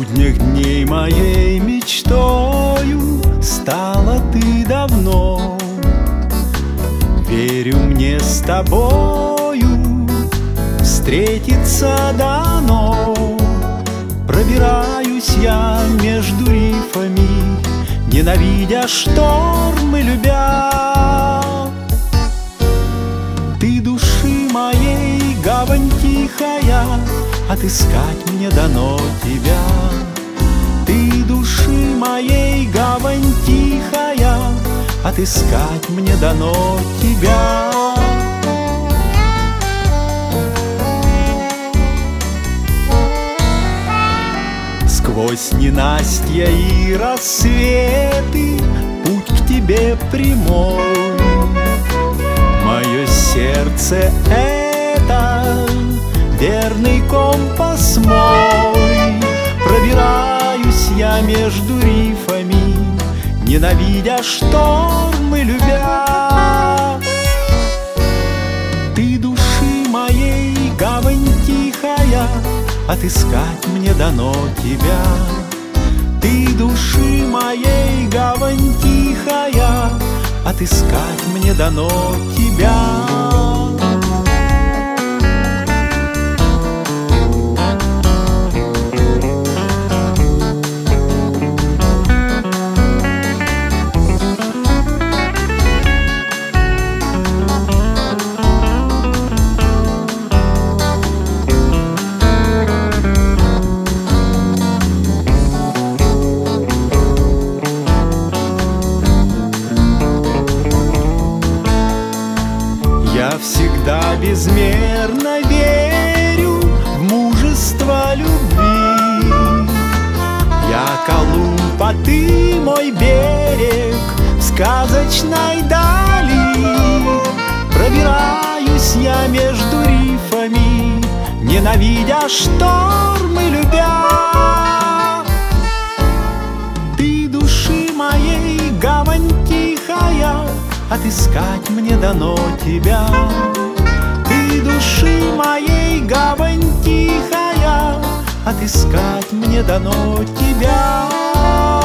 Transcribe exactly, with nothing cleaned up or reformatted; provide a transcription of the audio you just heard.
последних дней моей мечтою стала ты давно. Верю, мне с тобою встретиться дано. Пробираюсь я между рифами, ненавидя штормы, любя. Ты души моей гавань тихая, отыскать мне дано тебя. Ты души моей гавань тихая, отыскать мне дано тебя. Сквозь ненастья и рассветы путь к тебе прямой. Мое сердце — это верный компас мой. Пробираюсь я между рифами, ненавидя штормы, любя. Ты души моей гавань тихая, отыскать мне дано тебя. Ты души моей гавань тихая, отыскать мне дано тебя. Я всегда безмерно верю в мужество любви. Я Колумб, а ты мой берег в сказочной дали. Пробираюсь я между рифами, ненавидя штормы, любя. Ты души моей гавань тихая, отыскать мне дано тебя. Ты души моей гавань тихая, отыскать мне дано тебя.